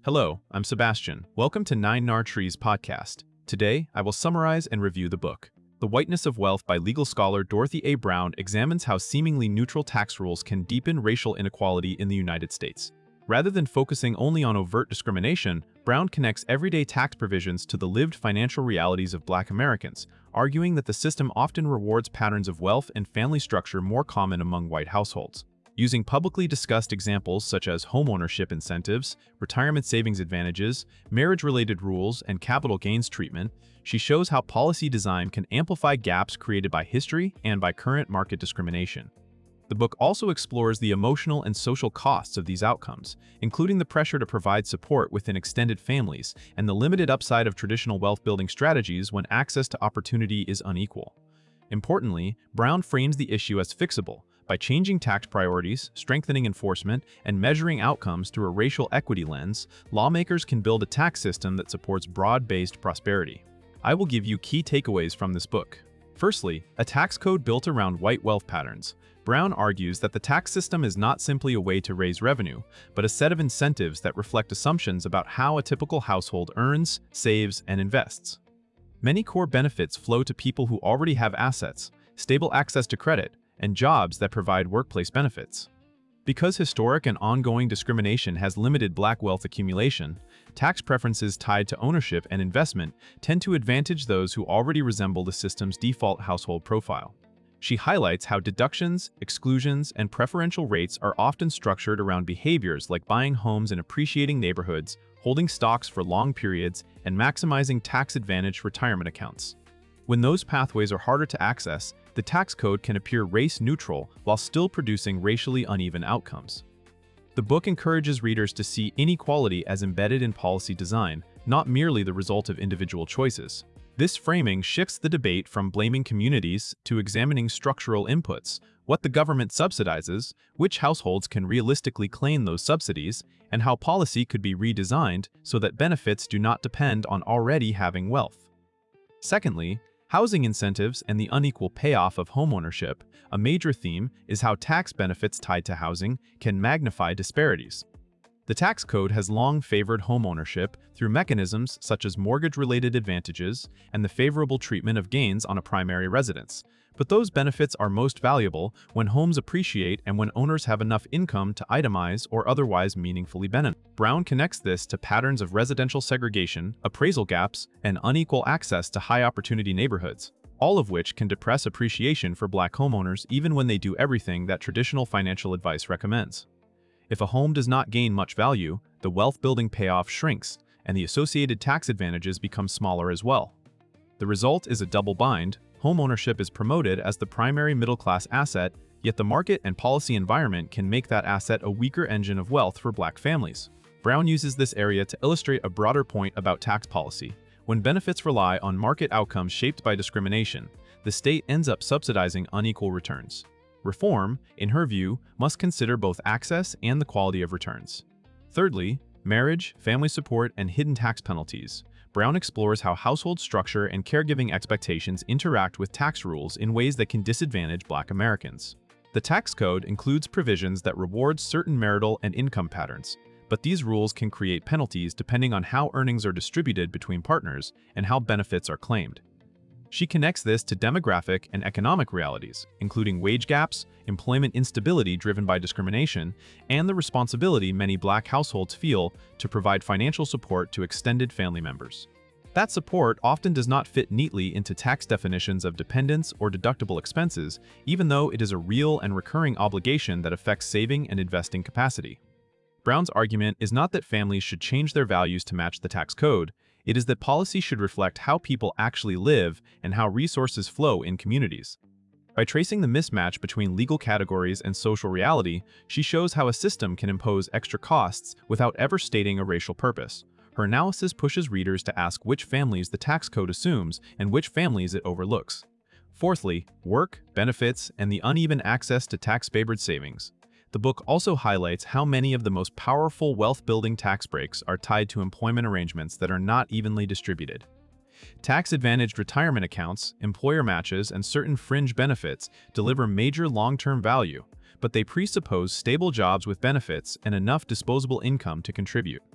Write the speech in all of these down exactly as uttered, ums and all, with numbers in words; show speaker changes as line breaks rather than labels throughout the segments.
Hello, I'm Sebastian. Welcome to Nine Nar Trees podcast. Today, I will summarize and review the book. The Whiteness of Wealth by legal scholar Dorothy A. Brown examines how seemingly neutral tax rules can deepen racial inequality in the United States. Rather than focusing only on overt discrimination, Brown connects everyday tax provisions to the lived financial realities of Black Americans, arguing that the system often rewards patterns of wealth and family structure more common among white households. Using publicly discussed examples such as homeownership incentives, retirement savings advantages, marriage-related rules, and capital gains treatment, she shows how policy design can amplify gaps created by history and by current market discrimination. The book also explores the emotional and social costs of these outcomes, including the pressure to provide support within extended families and the limited upside of traditional wealth-building strategies when access to opportunity is unequal. Importantly, Brown frames the issue as fixable. By changing tax priorities, strengthening enforcement, and measuring outcomes through a racial equity lens, lawmakers can build a tax system that supports broad-based prosperity. I will give you key takeaways from this book. Firstly, a tax code built around white wealth patterns. Brown argues that the tax system is not simply a way to raise revenue, but a set of incentives that reflect assumptions about how a typical household earns, saves, and invests. Many core benefits flow to people who already have assets, stable access to credit, and jobs that provide workplace benefits. Because historic and ongoing discrimination has limited Black wealth accumulation, tax preferences tied to ownership and investment tend to advantage those who already resemble the system's default household profile. She highlights how deductions, exclusions, and preferential rates are often structured around behaviors like buying homes in appreciating neighborhoods, holding stocks for long periods, and maximizing tax-advantaged retirement accounts. When those pathways are harder to access, the tax code can appear race-neutral while still producing racially uneven outcomes. The book encourages readers to see inequality as embedded in policy design, not merely the result of individual choices. This framing shifts the debate from blaming communities to examining structural inputs, what the government subsidizes, which households can realistically claim those subsidies, and how policy could be redesigned so that benefits do not depend on already having wealth. Secondly, housing incentives and the unequal payoff of homeownership. A major theme is how tax benefits tied to housing can magnify disparities. The tax code has long favored homeownership through mechanisms such as mortgage-related advantages and the favorable treatment of gains on a primary residence. But those benefits are most valuable when homes appreciate and when owners have enough income to itemize or otherwise meaningfully benefit. Brown connects this to patterns of residential segregation, appraisal gaps, and unequal access to high-opportunity neighborhoods, all of which can depress appreciation for Black homeowners even when they do everything that traditional financial advice recommends. If a home does not gain much value, the wealth-building payoff shrinks, and the associated tax advantages become smaller as well. The result is a double bind. Homeownership is promoted as the primary middle-class asset, yet the market and policy environment can make that asset a weaker engine of wealth for Black families. Brown uses this area to illustrate a broader point about tax policy. When benefits rely on market outcomes shaped by discrimination, the state ends up subsidizing unequal returns. Reform, in her view, must consider both access and the quality of returns. Thirdly, marriage, family support, and hidden tax penalties. Brown explores how household structure and caregiving expectations interact with tax rules in ways that can disadvantage Black Americans. The tax code includes provisions that reward certain marital and income patterns, but these rules can create penalties depending on how earnings are distributed between partners and how benefits are claimed. She connects this to demographic and economic realities, including wage gaps, employment instability driven by discrimination, and the responsibility many Black households feel to provide financial support to extended family members. That support often does not fit neatly into tax definitions of dependence or deductible expenses, even though it is a real and recurring obligation that affects saving and investing capacity. Brown's argument is not that families should change their values to match the tax code. It is that policy should reflect how people actually live and how resources flow in communities. By tracing the mismatch between legal categories and social reality, she shows how a system can impose extra costs without ever stating a racial purpose. Her analysis pushes readers to ask which families the tax code assumes and which families it overlooks. Fourthly, work, benefits, and the uneven access to tax-favored savings. The book also highlights how many of the most powerful wealth-building tax breaks are tied to employment arrangements that are not evenly distributed. Tax-advantaged retirement accounts, employer matches, and certain fringe benefits deliver major long-term value, but they presuppose stable jobs with benefits and enough disposable income to contribute.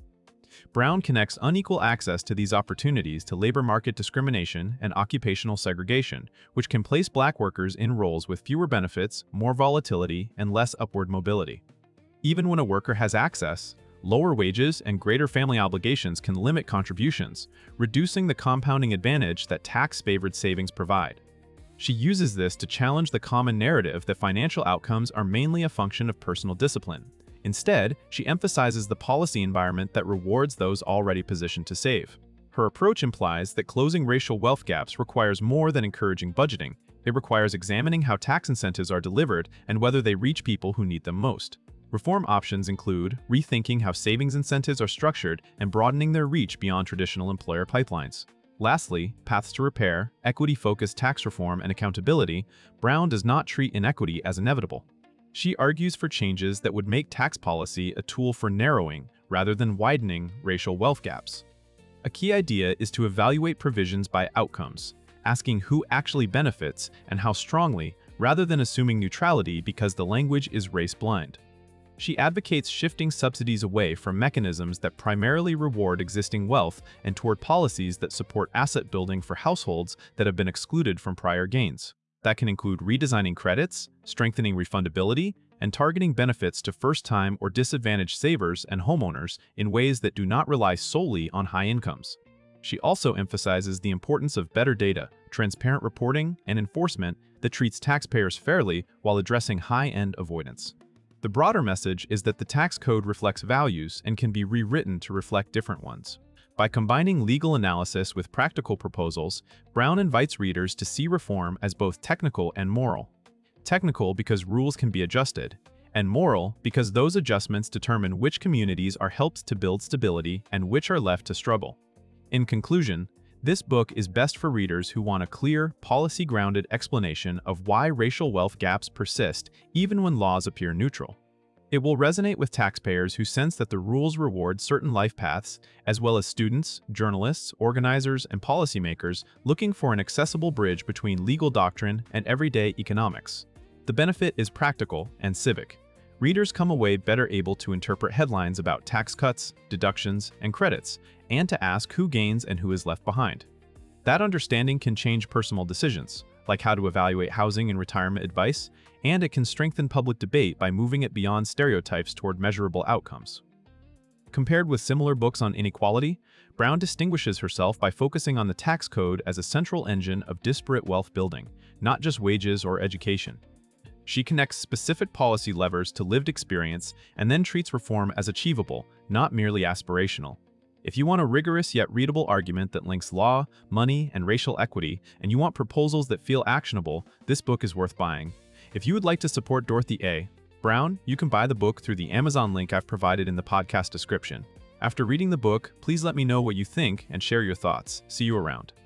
Brown connects unequal access to these opportunities to labor market discrimination and occupational segregation, which can place Black workers in roles with fewer benefits, more volatility, and less upward mobility. Even when a worker has access, lower wages and greater family obligations can limit contributions, reducing the compounding advantage that tax-favored savings provide. She uses this to challenge the common narrative that financial outcomes are mainly a function of personal discipline. Instead, she emphasizes the policy environment that rewards those already positioned to save. Her approach implies that closing racial wealth gaps requires more than encouraging budgeting. It requires examining how tax incentives are delivered and whether they reach people who need them most. Reform options include rethinking how savings incentives are structured and broadening their reach beyond traditional employer pipelines. Lastly, paths to repair, equity-focused tax reform, and accountability. Brown does not treat inequity as inevitable. She argues for changes that would make tax policy a tool for narrowing, rather than widening, racial wealth gaps. A key idea is to evaluate provisions by outcomes, asking who actually benefits and how strongly, rather than assuming neutrality because the language is race-blind. She advocates shifting subsidies away from mechanisms that primarily reward existing wealth and toward policies that support asset building for households that have been excluded from prior gains. That can include redesigning credits, strengthening refundability, and targeting benefits to first-time or disadvantaged savers and homeowners in ways that do not rely solely on high incomes. She also emphasizes the importance of better data, transparent reporting, and enforcement that treats taxpayers fairly while addressing high-end avoidance. The broader message is that the tax code reflects values and can be rewritten to reflect different ones. By combining legal analysis with practical proposals, Brown invites readers to see reform as both technical and moral. Technical because rules can be adjusted, and moral because those adjustments determine which communities are helped to build stability and which are left to struggle. In conclusion, this book is best for readers who want a clear, policy-grounded explanation of why racial wealth gaps persist even when laws appear neutral. It will resonate with taxpayers who sense that the rules reward certain life paths, as well as students, journalists, organizers, and policymakers looking for an accessible bridge between legal doctrine and everyday economics. The benefit is practical and civic. Readers come away better able to interpret headlines about tax cuts, deductions, and credits, and to ask who gains and who is left behind. That understanding can change personal decisions, like how to evaluate housing and retirement advice, and it can strengthen public debate by moving it beyond stereotypes toward measurable outcomes. Compared with similar books on inequality, Brown distinguishes herself by focusing on the tax code as a central engine of disparate wealth building, not just wages or education. She connects specific policy levers to lived experience and then treats reform as achievable, not merely aspirational. If you want a rigorous yet readable argument that links law, money, and racial equity, and you want proposals that feel actionable, this book is worth buying. If you would like to support Dorothy A. Brown, you can buy the book through the Amazon link I've provided in the podcast description. After reading the book, please let me know what you think and share your thoughts. See you around.